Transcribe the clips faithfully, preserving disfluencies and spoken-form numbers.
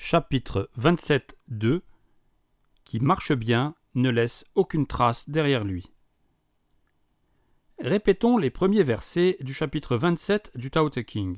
Chapitre vingt-sept deux. Qui marche bien ne laisse aucune trace derrière lui. Répétons les premiers versets du chapitre vingt-sept du Tao Te Ching.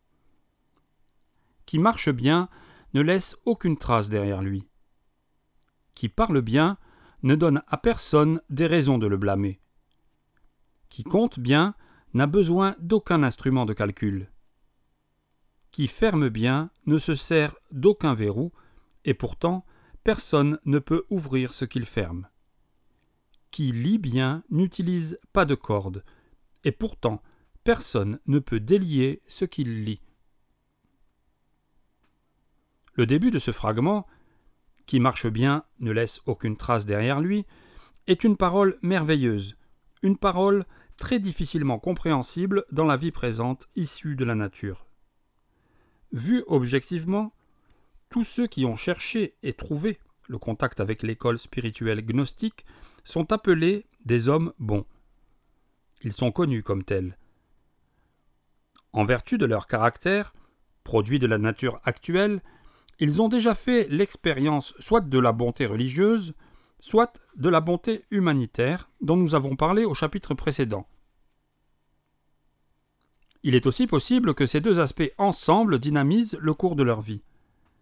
Qui marche bien ne laisse aucune trace derrière lui. Qui parle bien ne donne à personne des raisons de le blâmer. Qui compte bien n'a besoin d'aucun instrument de calcul. Qui ferme bien ne se sert d'aucun verrou, et pourtant personne ne peut ouvrir ce qu'il ferme. Qui lit bien n'utilise pas de corde, et pourtant personne ne peut délier ce qu'il lit. Le début de ce fragment, qui marche bien ne laisse aucune trace derrière lui, est une parole merveilleuse, une parole très difficilement compréhensible dans la vie présente issue de la nature. Vu objectivement, tous ceux qui ont cherché et trouvé le contact avec l'école spirituelle gnostique sont appelés des hommes bons. Ils sont connus comme tels. En vertu de leur caractère, produit de la nature actuelle, ils ont déjà fait l'expérience soit de la bonté religieuse, soit de la bonté humanitaire dont nous avons parlé au chapitre précédent. Il est aussi possible que ces deux aspects ensemble dynamisent le cours de leur vie.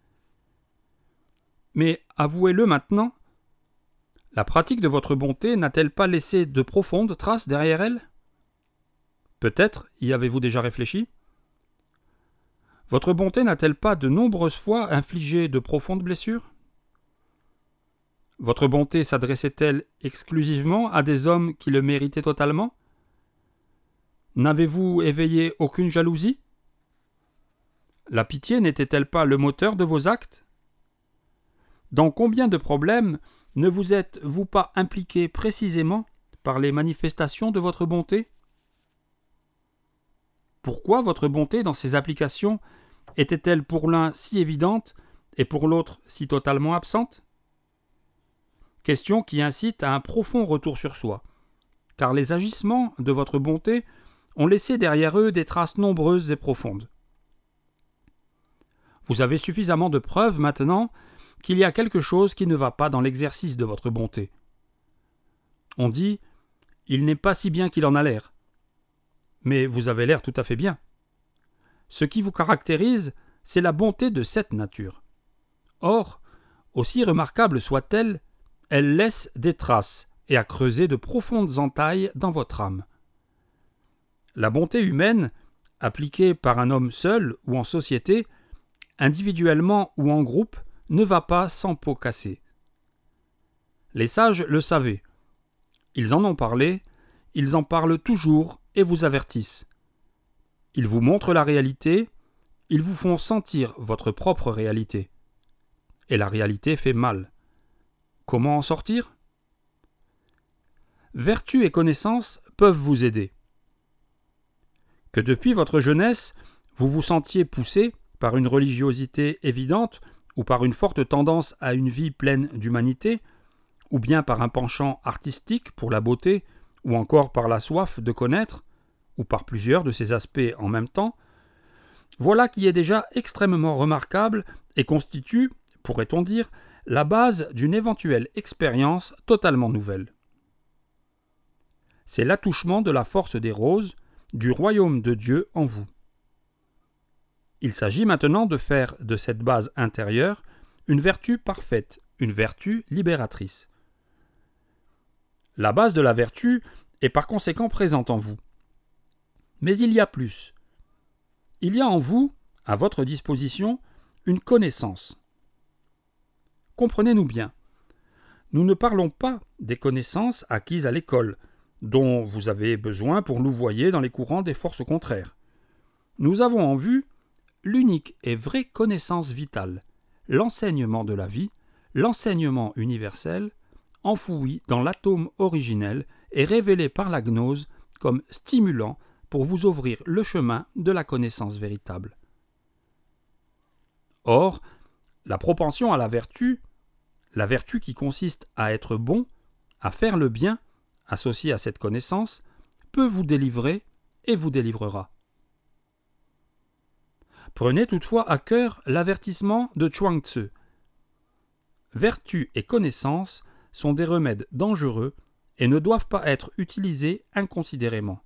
Mais avouez-le maintenant, la pratique de votre bonté n'a-t-elle pas laissé de profondes traces derrière elle ? Peut-être y avez-vous déjà réfléchi ? Votre bonté n'a-t-elle pas de nombreuses fois infligé de profondes blessures ? Votre bonté s'adressait-elle exclusivement à des hommes qui le méritaient totalement ? N'avez-vous éveillé aucune jalousie ? La pitié n'était-elle pas le moteur de vos actes ? Dans combien de problèmes ne vous êtes-vous pas impliqué précisément par les manifestations de votre bonté ? Pourquoi votre bonté dans ses applications était-elle pour l'un si évidente et pour l'autre si totalement absente ? Question qui incite à un profond retour sur soi, car les agissements de votre bonté ont laissé derrière eux des traces nombreuses et profondes. Vous avez suffisamment de preuves maintenant qu'il y a quelque chose qui ne va pas dans l'exercice de votre bonté. On dit « il n'est pas si bien qu'il en a l'air », mais vous avez l'air tout à fait bien. Ce qui vous caractérise, c'est la bonté de cette nature. Or, aussi remarquable soit-elle, elle laisse des traces et a creusé de profondes entailles dans votre âme. La bonté humaine, appliquée par un homme seul ou en société, individuellement ou en groupe, ne va pas sans pot cassé. Les sages le savaient. Ils en ont parlé, ils en parlent toujours et vous avertissent. Ils vous montrent la réalité, ils vous font sentir votre propre réalité. Et la réalité fait mal. Comment en sortir ? Vertu et connaissance peuvent vous aider. Que depuis votre jeunesse, vous vous sentiez poussé par une religiosité évidente ou par une forte tendance à une vie pleine d'humanité, ou bien par un penchant artistique pour la beauté, ou encore par la soif de connaître, ou par plusieurs de ces aspects en même temps, voilà qui est déjà extrêmement remarquable et constitue, pourrait-on dire, la base d'une éventuelle expérience totalement nouvelle. C'est l'attouchement de la force des roses, du royaume de Dieu en vous. Il s'agit maintenant de faire de cette base intérieure une vertu parfaite, une vertu libératrice. La base de la vertu est par conséquent présente en vous. Mais il y a plus. Il y a en vous, à votre disposition, une connaissance. Comprenez-nous bien. Nous ne parlons pas des connaissances acquises à l'école, dont vous avez besoin pour louvoyer dans les courants des forces contraires. Nous avons en vue l'unique et vraie connaissance vitale, l'enseignement de la vie, l'enseignement universel, enfoui dans l'atome originel et révélé par la gnose comme stimulant pour vous ouvrir le chemin de la connaissance véritable. Or, la propension à la vertu, la vertu qui consiste à être bon, à faire le bien, associée à cette connaissance, peut vous délivrer et vous délivrera. Prenez toutefois à cœur l'avertissement de Chuang Tzu. Vertu et connaissance sont des remèdes dangereux et ne doivent pas être utilisés inconsidérément.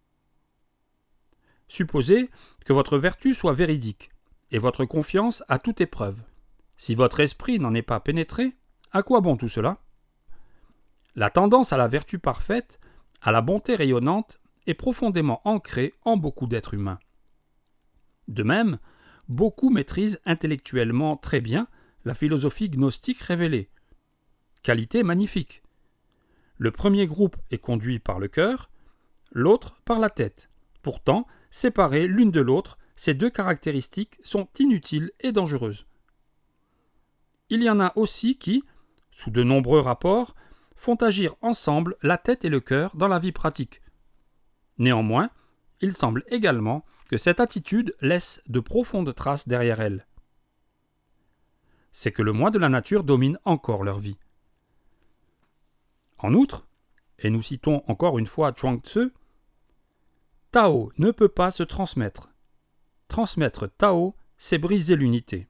Supposez que votre vertu soit véridique et votre confiance à toute épreuve. Si votre esprit n'en est pas pénétré, à quoi bon tout cela? La tendance à la vertu parfaite, à la bonté rayonnante, est profondément ancrée en beaucoup d'êtres humains. De même, beaucoup maîtrisent intellectuellement très bien la philosophie gnostique révélée. Qualité magnifique. Le premier groupe est conduit par le cœur, l'autre par la tête. Pourtant, séparées l'une de l'autre, ces deux caractéristiques sont inutiles et dangereuses. Il y en a aussi qui, sous de nombreux rapports, font agir ensemble la tête et le cœur dans la vie pratique. Néanmoins, il semble également que cette attitude laisse de profondes traces derrière elle. C'est que le moi de la nature domine encore leur vie. En outre, et nous citons encore une fois Chuang Tzu, Tao ne peut pas se transmettre. Transmettre Tao, c'est briser l'unité.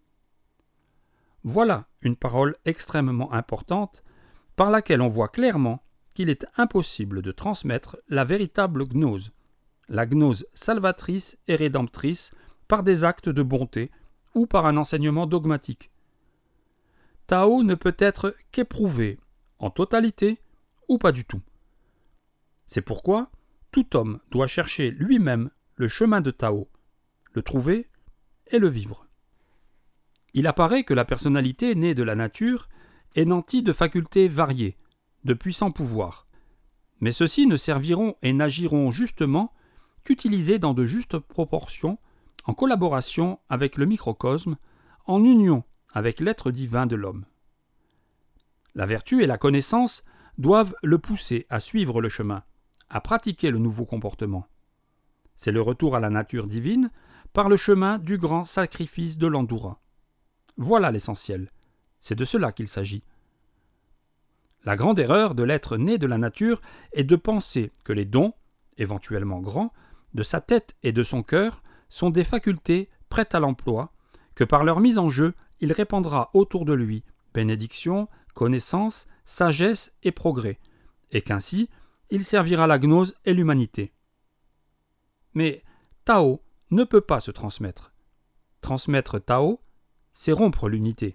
Voilà une parole extrêmement importante par laquelle on voit clairement qu'il est impossible de transmettre la véritable gnose, la gnose salvatrice et rédemptrice par des actes de bonté ou par un enseignement dogmatique. Tao ne peut être qu'éprouvé en totalité ou pas du tout. C'est pourquoi tout homme doit chercher lui-même le chemin de Tao, le trouver et le vivre. Il apparaît que la personnalité née de la nature est nantie de facultés variées, de puissants pouvoirs. Mais ceux-ci ne serviront et n'agiront justement qu'utilisés dans de justes proportions, en collaboration avec le microcosme, en union avec l'être divin de l'homme. La vertu et la connaissance doivent le pousser à suivre le chemin, à pratiquer le nouveau comportement. C'est le retour à la nature divine par le chemin du grand sacrifice de l'Andhoura. Voilà l'essentiel. C'est de cela qu'il s'agit. La grande erreur de l'être né de la nature est de penser que les dons, éventuellement grands, de sa tête et de son cœur sont des facultés prêtes à l'emploi, que par leur mise en jeu, il répandra autour de lui bénédiction, connaissance, sagesse et progrès, et qu'ainsi il servira la gnose et l'humanité. Mais Tao ne peut pas se transmettre. Transmettre Tao, c'est rompre l'unité.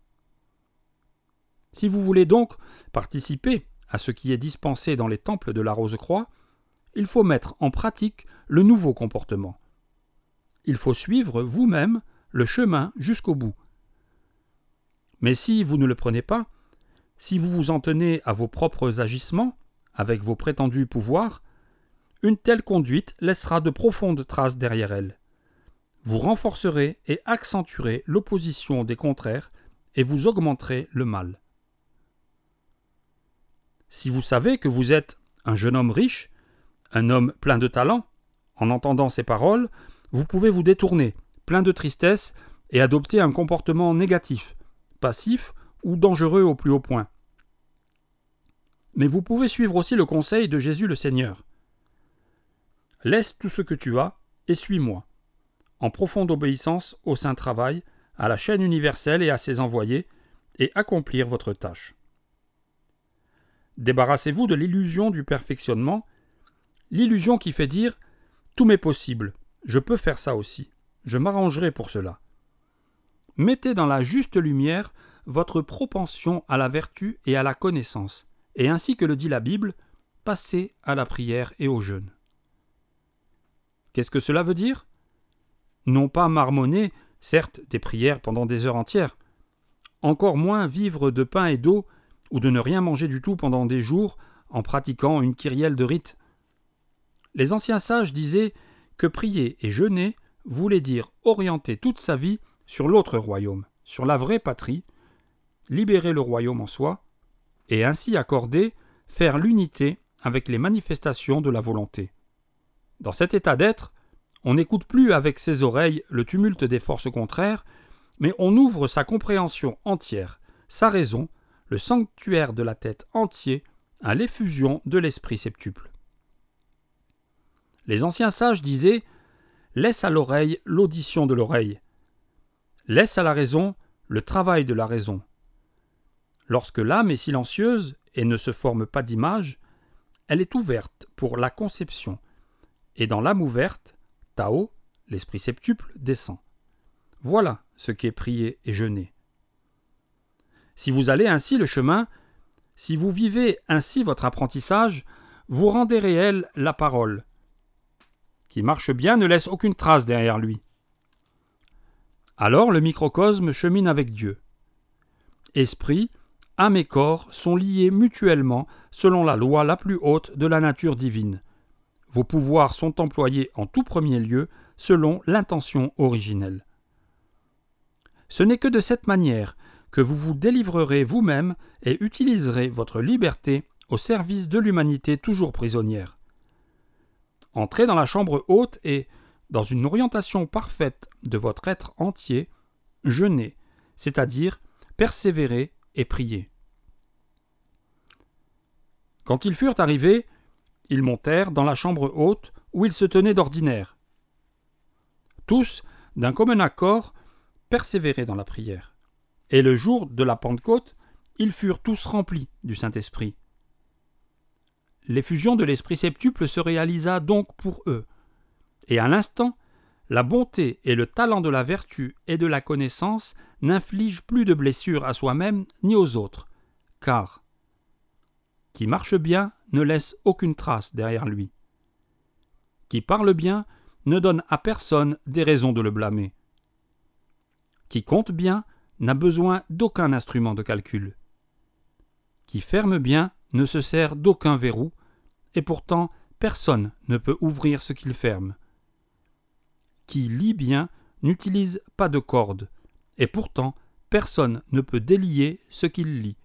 Si vous voulez donc participer à ce qui est dispensé dans les temples de la Rose-Croix, il faut mettre en pratique le nouveau comportement. Il faut suivre vous-même le chemin jusqu'au bout. Mais si vous ne le prenez pas, si vous vous en tenez à vos propres agissements, avec vos prétendus pouvoirs, une telle conduite laissera de profondes traces derrière elle. Vous renforcerez et accentuerez l'opposition des contraires et vous augmenterez le mal. Si vous savez que vous êtes un jeune homme riche, un homme plein de talent, en entendant ces paroles, vous pouvez vous détourner, plein de tristesse, et adopter un comportement négatif, passif ou dangereux au plus haut point. Mais vous pouvez suivre aussi le conseil de Jésus le Seigneur. Laisse tout ce que tu as et suis-moi, en profonde obéissance au saint travail, à la chaîne universelle et à ses envoyés, et accomplir votre tâche. Débarrassez-vous de l'illusion du perfectionnement, l'illusion qui fait dire « tout m'est possible, je peux faire ça aussi, je m'arrangerai pour cela ». Mettez dans la juste lumière votre propension à la vertu et à la connaissance, et ainsi que le dit la Bible, passez à la prière et au jeûne. Qu'est-ce que cela veut dire? Non pas marmonner, certes, des prières pendant des heures entières, encore moins vivre de pain et d'eau, ou de ne rien manger du tout pendant des jours en pratiquant une kyrielle de rites. Les anciens sages disaient que prier et jeûner voulait dire orienter toute sa vie sur l'autre royaume, sur la vraie patrie, libérer le royaume en soi, et ainsi accorder, faire l'unité avec les manifestations de la volonté. Dans cet état d'être, on n'écoute plus avec ses oreilles le tumulte des forces contraires, mais on ouvre sa compréhension entière, sa raison, le sanctuaire de la tête entier à l'effusion de l'esprit septuple. Les anciens sages disaient « laisse à l'oreille l'audition de l'oreille. Laisse à la raison le travail de la raison. Lorsque l'âme est silencieuse et ne se forme pas d'image, elle est ouverte pour la conception. Et dans l'âme ouverte, Tao, l'esprit septuple, descend. Voilà ce qu'est prier et jeûner. Si vous allez ainsi le chemin, si vous vivez ainsi votre apprentissage, vous rendez réelle la parole. Qui marche bien ne laisse aucune trace derrière lui. Alors le microcosme chemine avec Dieu. Esprit, âme et corps sont liés mutuellement selon la loi la plus haute de la nature divine. Vos pouvoirs sont employés en tout premier lieu selon l'intention originelle. Ce n'est que de cette manière que vous vous délivrerez vous-même et utiliserez votre liberté au service de l'humanité toujours prisonnière. Entrez dans la chambre haute et, dans une orientation parfaite de votre être entier, jeûnez, c'est-à-dire persévérez et priez. Quand ils furent arrivés, ils montèrent dans la chambre haute où ils se tenaient d'ordinaire. Tous, d'un commun accord, persévéraient dans la prière. Et le jour de la Pentecôte, ils furent tous remplis du Saint-Esprit. L'effusion de l'Esprit septuple se réalisa donc pour eux. Et à l'instant, la bonté et le talent de la vertu et de la connaissance n'infligent plus de blessures à soi-même ni aux autres, car qui marche bien ne laisse aucune trace derrière lui. Qui parle bien ne donne à personne des raisons de le blâmer. Qui compte bien n'a besoin d'aucun instrument de calcul. Qui ferme bien ne se sert d'aucun verrou, et pourtant personne ne peut ouvrir ce qu'il ferme. Qui lit bien n'utilise pas de corde, et pourtant personne ne peut délier ce qu'il lit.